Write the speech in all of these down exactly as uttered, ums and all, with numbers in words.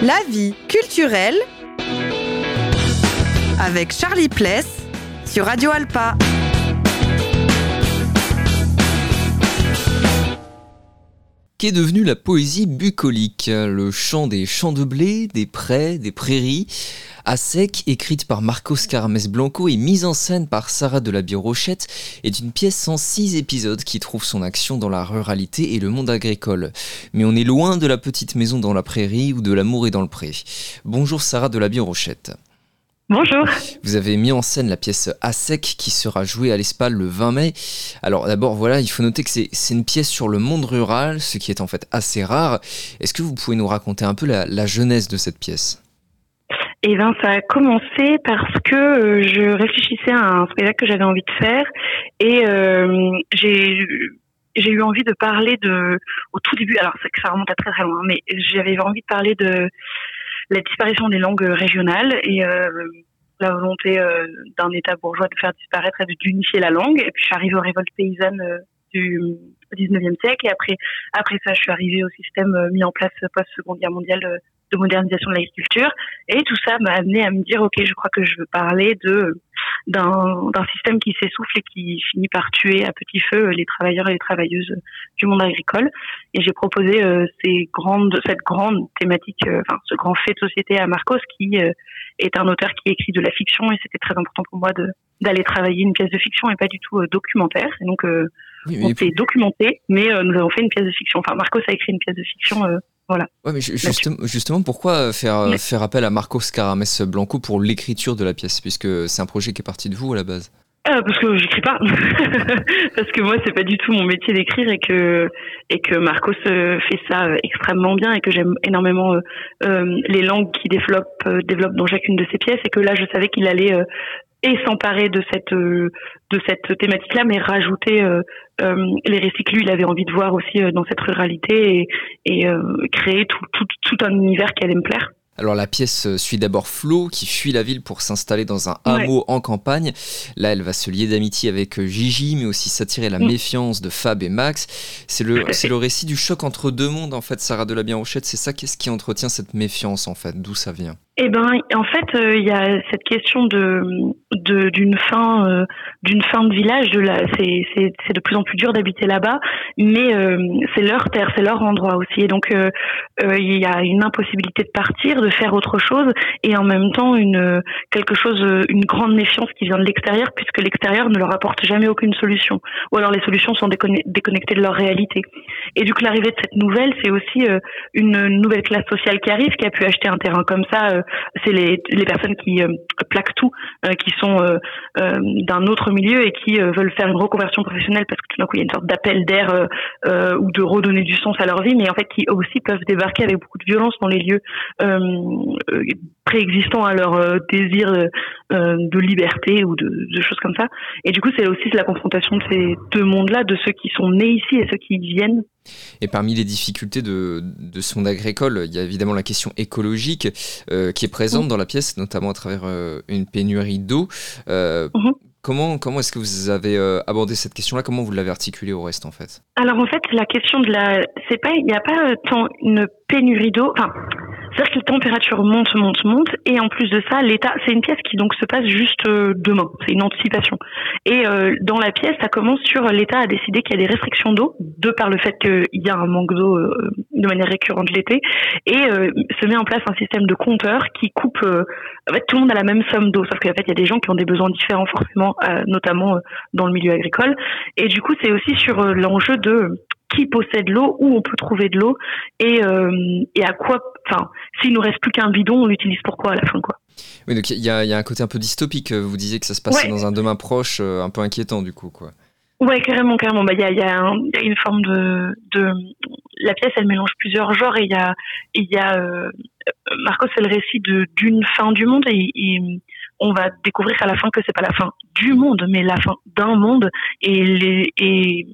La vie culturelle avec Charlie Pless sur Radio Alpa. Qu'est devenue la poésie bucolique, le chant des champs de blé, des prés, des prairies, à sec, écrite par Marcos Carames Blanco et mise en scène par Sarah Delabie-Rochette, est une pièce en six épisodes qui trouve son action dans la ruralité et le monde agricole. Mais on est loin de la petite maison dans la prairie ou de l'amour est dans le pré. Bonjour Sarah Delabie-Rochette. Bonjour. Vous avez mis en scène la pièce À sec qui sera jouée à l'Espal le vingt mai. Alors d'abord, voilà, il faut noter que c'est, c'est une pièce sur le monde rural, ce qui est en fait assez rare. Est-ce que vous pouvez nous raconter un peu la, la genèse de cette pièce ? Eh bien, ça a commencé parce que euh, je réfléchissais à un spectacle que j'avais envie de faire et euh, j'ai... J'ai eu envie de parler de, au tout début, alors c'est que ça remonte à très très loin, mais j'avais envie de parler de la disparition des langues régionales et euh, la volonté euh, d'un État bourgeois de faire disparaître et d'unifier la langue. Et puis je suis arrivée aux révoltes paysannes euh, du dix-neuvième siècle et après après ça je suis arrivée au système euh, mis en place post-seconde guerre mondiale euh, de modernisation de l'agriculture. Et tout ça m'a amené à me dire ok, je crois que je veux parler de d'un, d'un système qui s'essouffle et qui finit par tuer à petit feu les travailleurs et les travailleuses du monde agricole. Et j'ai proposé euh, ces grandes, cette grande thématique, euh, enfin ce grand fait de société à Marcos, qui euh, est un auteur qui écrit de la fiction, et c'était très important pour moi de d'aller travailler une pièce de fiction et pas du tout euh, documentaire. Et donc euh, oui, on s'est documenté, mais euh, nous avons fait une pièce de fiction. Enfin, Marcos a écrit une pièce de fiction. Euh, Voilà. Ouais, mais justement, justement, pourquoi faire, oui. faire appel à Marcos Carames Blanco pour l'écriture de la pièce, puisque c'est un projet qui est parti de vous à la base ? euh, Parce que j'écris pas. Parce que moi, c'est pas du tout mon métier d'écrire et que, et que Marcos euh, fait ça euh, extrêmement bien et que j'aime énormément euh, euh, les langues qu'il développe, euh, développe dans chacune de ses pièces et que là, je savais qu'il allait... Euh, et s'emparer de cette euh, de cette thématique-là, mais rajouter euh, euh, les récits que lui il avait envie de voir aussi euh, dans cette ruralité et, et euh, créer tout, tout tout un univers qui allait me plaire. Alors la pièce suit d'abord Flo qui fuit la ville pour s'installer dans un hameau ouais. en campagne. Là, elle va se lier d'amitié avec Gigi, mais aussi s'attirer la mmh. méfiance de Fab et Max. C'est le c'est le récit du choc entre deux mondes en fait. Sarah Delabie-Rochette, c'est ça qu'est-ce qui entretient cette méfiance en fait. D'où ça vient ? Eh ben, en fait, il euh, y a cette question de, de d'une fin, euh, d'une fin de village. De la, c'est, c'est, c'est de plus en plus dur d'habiter là-bas, mais euh, c'est leur terre, c'est leur endroit aussi. Et donc, il euh, euh, y a une impossibilité de partir, de faire autre chose, et en même temps une quelque chose, une grande méfiance qui vient de l'extérieur, puisque l'extérieur ne leur apporte jamais aucune solution, ou alors les solutions sont déconnectées de leur réalité. Et du coup, l'arrivée de cette nouvelle, c'est aussi euh, une nouvelle classe sociale qui arrive, qui a pu acheter un terrain comme ça. Euh, c'est les, les personnes qui euh, plaquent tout, euh, qui sont euh, euh, d'un autre milieu et qui euh, veulent faire une reconversion professionnelle parce que tout d'un coup il y a une sorte d'appel d'air euh, euh, ou de redonner du sens à leur vie, mais en fait qui aussi peuvent débarquer avec beaucoup de violence dans les lieux euh, euh, préexistants à leur euh, désir euh, de liberté ou de, de choses comme ça. Et du coup c'est aussi la confrontation de ces deux mondes-là, de ceux qui sont nés ici et ceux qui y viennent. Et parmi les difficultés de, de ce monde agricole, il y a évidemment la question écologique euh, qui est présente mmh. dans la pièce, notamment à travers euh, une pénurie d'eau. Euh, mmh. Comment, comment est-ce que vous avez euh, abordé cette question-là ? Comment vous l'avez articulée au reste, en fait ? Alors, en fait, la question de la... c'est pas, il n'y a pas tant une pénurie d'eau... Enfin, c'est-à-dire que les températures montent, montent, montent, et en plus de ça, l'État, c'est une pièce qui donc se passe juste euh, demain, c'est une anticipation. Et euh, dans la pièce, ça commence sur l'État a décidé qu'il y a des restrictions d'eau, de par le fait qu'il y a un manque d'eau euh, de manière récurrente l'été, et euh, se met en place un système de compteurs qui coupe, euh, en fait, tout le monde a la même somme d'eau, sauf qu'en fait, il y a des gens qui ont des besoins différents forcément, euh, notamment euh, dans le milieu agricole, et du coup, c'est aussi sur euh, l'enjeu de qui possède l'eau, où on peut trouver de l'eau, et, euh, et à quoi, enfin, s'il nous reste plus qu'un bidon, on l'utilise pourquoi à la fin, quoi. Oui, donc il y a, y a un côté un peu dystopique. Vous disiez que ça se passait ouais. dans un demain proche, euh, un peu inquiétant du coup, quoi. Ouais, carrément, carrément. Bah, il y a, y a, un, y a une forme de, de, la pièce, elle mélange plusieurs genres, et il y a, il y a, euh, Marcos fait le récit de d'une fin du monde, et, et on va découvrir à la fin que c'est pas la fin du monde, mais la fin d'un monde, et les, et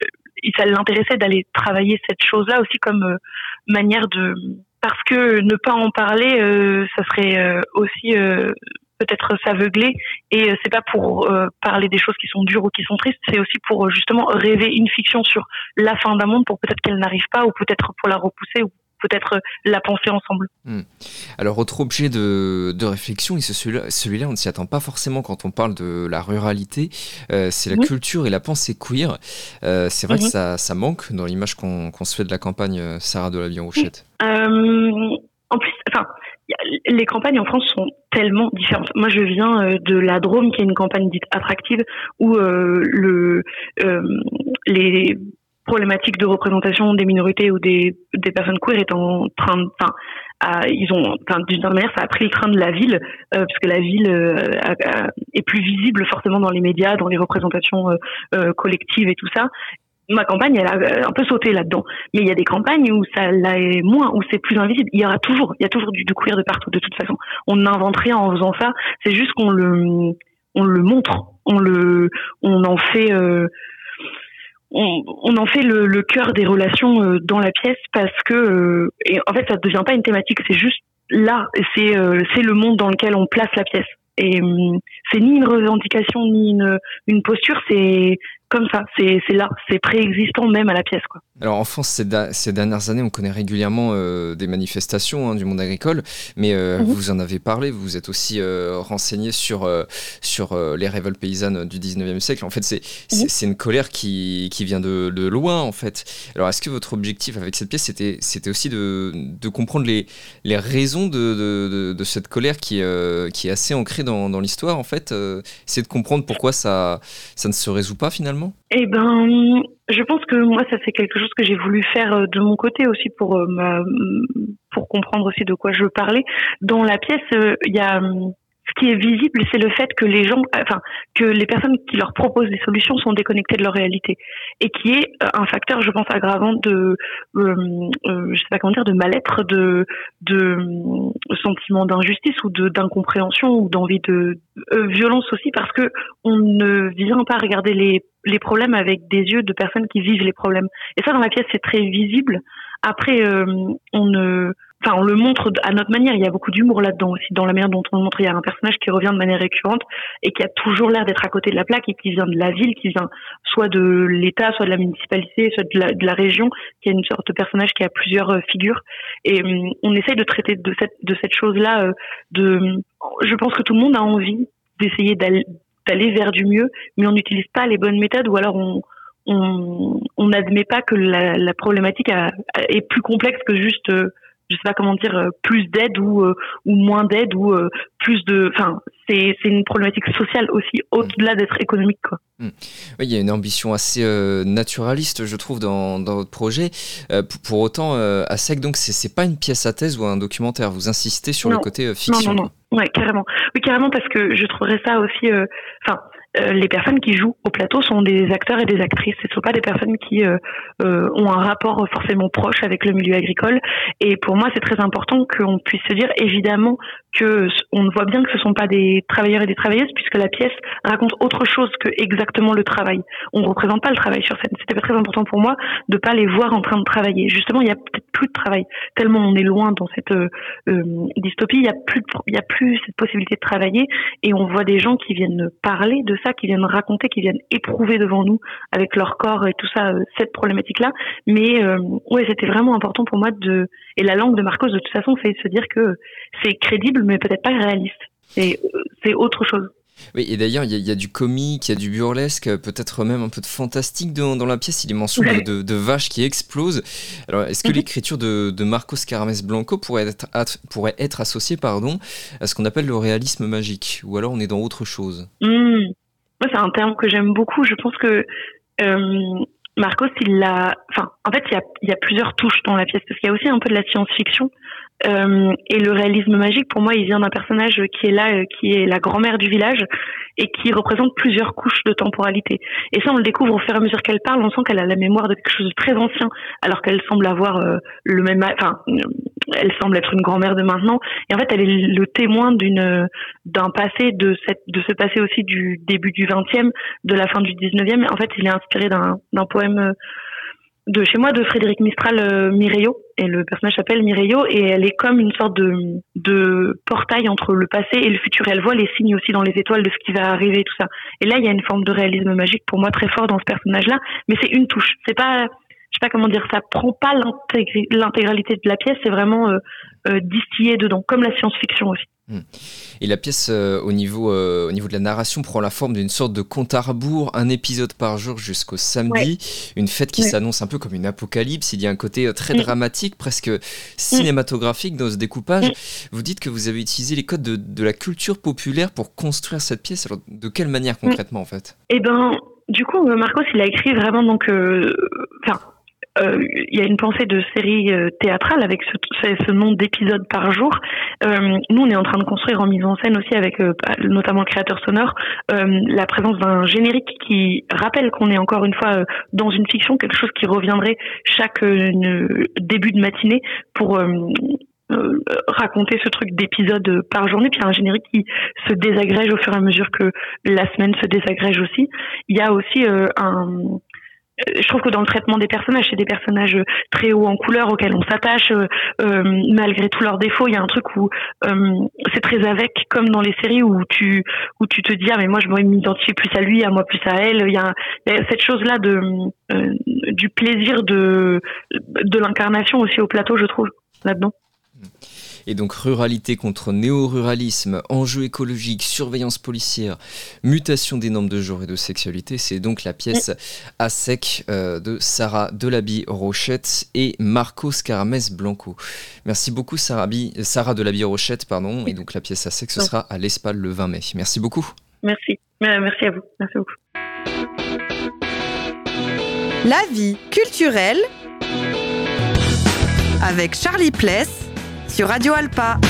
Et ça l'intéressait d'aller travailler cette chose-là aussi comme euh, manière de... Parce que ne pas en parler, euh, ça serait euh, aussi euh, peut-être s'aveugler. Et euh, c'est pas pour euh, parler des choses qui sont dures ou qui sont tristes, c'est aussi pour euh, justement rêver une fiction sur la fin d'un monde pour peut-être qu'elle n'arrive pas ou peut-être pour la repousser ou peut-être la penser ensemble. Mmh. Alors, autre objet de, de réflexion, et celui-là, celui-là, on ne s'y attend pas forcément quand on parle de la ruralité, euh, c'est la mmh. culture et la pensée queer. Euh, c'est vrai mmh. que ça, ça manque dans l'image qu'on, qu'on se fait de la campagne, Sarah Delavion-Rouchette. Euh, en plus, enfin, les campagnes en France sont tellement différentes. Moi, je viens euh, de la Drôme, qui est une campagne dite attractive, où euh, le, euh, les problématiques de représentation des minorités ou des, des personnes queer est en train de, enfin, à, ils ont, enfin, d'une certaine manière, ça a pris le train de la ville, euh, parce que la ville euh, a, a, est plus visible forcément dans les médias, dans les représentations euh, euh, collectives et tout ça. Ma campagne, elle a un peu sauté là-dedans. Mais il y a des campagnes où ça l'est moins, où c'est plus invisible. Il y aura toujours, il y a toujours du, du queer de partout, de toute façon. On n'invente rien en faisant ça. C'est juste qu'on le, on le montre. On le, on en fait, euh, on, on en fait le, le cœur des relations euh, dans la pièce parce que, euh, et en fait, ça ne devient pas une thématique. C'est juste là, c'est, euh, c'est le monde dans lequel on place la pièce. Et euh, c'est ni une revendication ni une, une posture. C'est comme ça, c'est, c'est là, c'est préexistant même à la pièce, quoi. Alors en France, ces, da- ces dernières années, on connaît régulièrement euh, des manifestations hein, du monde agricole, mais euh, mmh. vous en avez parlé, vous êtes aussi euh, renseigné sur, euh, sur euh, les révoltes paysannes du dix-neuvième siècle. En fait, c'est, c'est, mmh. c'est une colère qui, qui vient de, de loin, en fait. Alors est-ce que votre objectif avec cette pièce, c'était, c'était aussi de, de comprendre les, les raisons de, de, de, de cette colère qui, euh, qui est assez ancrée dans, dans l'histoire, en fait euh, c'est de comprendre pourquoi ça, ça ne se résout pas, finalement? Eh ben, je pense que moi, ça c'est quelque chose que j'ai voulu faire de mon côté aussi pour euh, ma, pour comprendre aussi de quoi je parlais. Dans la pièce, il euh, y a ce qui est visible, c'est le fait que les gens, enfin, que les personnes qui leur proposent des solutions sont déconnectées de leur réalité, et qui est un facteur, je pense, aggravant de, euh, euh, je sais pas comment dire, de mal-être, de, de euh, sentiment d'injustice ou de d'incompréhension ou d'envie de euh, violence aussi, parce que on ne vient pas regarder les les problèmes avec des yeux de personnes qui vivent les problèmes. Et ça, dans la pièce, c'est très visible. Après, euh, on ne Enfin, on le montre à notre manière. Il y a beaucoup d'humour là-dedans aussi, dans la manière dont on le montre. Il y a un personnage qui revient de manière récurrente et qui a toujours l'air d'être à côté de la plaque et qui vient de la ville, qui vient soit de l'État, soit de la municipalité, soit de la, de la région, qui est une sorte de personnage qui a plusieurs euh, figures. Et euh, on essaye de traiter de cette, de cette chose-là. Euh, de, je pense que tout le monde a envie d'essayer d'aller, d'aller vers du mieux, mais on n'utilise pas les bonnes méthodes, ou alors on on n'admet pas que la, la problématique a, a, est plus complexe que juste... Euh, je sais pas comment dire, plus d'aide ou euh, ou moins d'aide ou euh, plus de, enfin c'est c'est une problématique sociale aussi au-delà d'être économique, quoi. Mmh. Oui, il y a une ambition assez euh, naturaliste, je trouve, dans dans votre projet. Euh, pour, pour autant, euh, à sec, donc c'est c'est pas une pièce à thèse ou un documentaire. Vous insistez sur non. le côté euh, fiction. Non, non, non. Ouais, carrément. Oui, carrément, parce que je trouverais ça aussi, enfin. Euh, Euh, les personnes qui jouent au plateau sont des acteurs et des actrices. Ce ne sont pas des personnes qui euh, euh, ont un rapport forcément proche avec le milieu agricole. Et pour moi, c'est très important qu'on puisse se dire, évidemment, que on voit bien que ce ne sont pas des travailleurs et des travailleuses, puisque la pièce raconte autre chose que exactement le travail. On ne représente pas le travail sur scène. C'était très important pour moi de ne pas les voir en train de travailler. Justement, il n'y a peut-être plus de travail. Tellement on est loin dans cette euh, euh, dystopie, il n'y a plus, il y a plus cette possibilité de travailler. Et on voit des gens qui viennent parler de ça, qui viennent raconter, qui viennent éprouver devant nous avec leur corps et tout ça, euh, cette problématique-là. Mais euh, ouais, c'était vraiment important pour moi de, et la langue de Marcos de toute façon, c'est de se dire que c'est crédible, mais peut-être pas réaliste. C'est, c'est autre chose. Oui, et d'ailleurs, il y, y a du comique, il y a du burlesque, peut-être même un peu de fantastique dans, dans la pièce. Il est mention de, de, de vaches qui explosent. Alors, est-ce que mm-hmm. l'écriture de, de Marcos Carmes Blanco pourrait être, pourrait être associée pardon, à ce qu'on appelle le réalisme magique? Ou alors on est dans autre chose? mmh. Moi, c'est un terme que j'aime beaucoup. Je pense que euh, Marcos, il l'a... Enfin, en fait, il y a, il y a plusieurs touches dans la pièce, parce qu'il y a aussi un peu de la science-fiction. Euh, et le réalisme magique, pour moi, il vient d'un personnage qui est là, euh, qui est la grand-mère du village et qui représente plusieurs couches de temporalité. Et ça, on le découvre au fur et à mesure qu'elle parle. On sent qu'elle a la mémoire de quelque chose de très ancien, alors qu'elle semble avoir euh, le même, enfin, euh, elle semble être une grand-mère de maintenant. Et en fait, elle est le témoin d'une, d'un passé, de cette, de ce passé aussi du début du vingtième, de la fin du dix-neuvième. En fait, il est inspiré d'un, d'un poème de chez moi, de Frédéric Mistral, euh, Mireio, et le personnage s'appelle Mireio, et elle est comme une sorte de, de portail entre le passé et le futur. Et elle voit les signes aussi dans les étoiles de ce qui va arriver et tout ça. Et là, il y a une forme de réalisme magique pour moi très fort dans ce personnage-là, mais c'est une touche. C'est pas, je sais pas comment dire, ça prend pas l'intégri- l'intégralité de la pièce, c'est vraiment euh, euh, distillé dedans, comme la science-fiction aussi. Et la pièce, euh, au, niveau, euh, au niveau de la narration, prend la forme d'une sorte de compte à rebours, un épisode par jour jusqu'au samedi, ouais. Une fête qui ouais. s'annonce un peu comme une apocalypse. Il y a un côté très mmh. dramatique, presque cinématographique dans ce découpage. Mmh. Vous dites que vous avez utilisé les codes de, de la culture populaire pour construire cette pièce. Alors, de quelle manière concrètement, mmh. en fait ? Eh ben, du coup, Marcos, il a écrit vraiment donc... Euh, enfin, Euh, il y a une pensée de série euh, théâtrale avec ce, ce, ce nombre d'épisodes par jour. Euh, nous, on est en train de construire en mise en scène aussi avec euh, notamment le créateur sonore euh, la présence d'un générique qui rappelle qu'on est encore une fois euh, dans une fiction, quelque chose qui reviendrait chaque euh, début de matinée pour euh, euh, raconter ce truc d'épisodes par journée. Puis il y a un générique qui se désagrège au fur et à mesure que la semaine se désagrège aussi. Il y a aussi euh, un... Je trouve que dans le traitement des personnages, c'est des personnages très hauts en couleur auxquels on s'attache, euh, euh, malgré tous leurs défauts. Il y a un truc où euh, c'est très avec, comme dans les séries où tu où tu te dis ah mais moi je m'identifie plus à lui, à moi plus à elle. Il y a, il y a cette chose là de euh, du plaisir de de l'incarnation aussi au plateau, je trouve, là-dedans. Et donc ruralité contre néo-ruralisme, enjeux écologiques, surveillance policière, mutation des normes de genre et de sexualité, c'est donc la pièce À sec euh, de Sarah Delaby-Rochette et Marcos Scaramès-Blanco. Merci beaucoup Sarah, Bi- Sarah Delaby-Rochette, pardon, et donc la pièce À sec, ce sera à l'Espal le vingt mai. Merci beaucoup. Merci, merci à vous, merci beaucoup. La vie culturelle avec Charlie Pless sur Radio Alpa.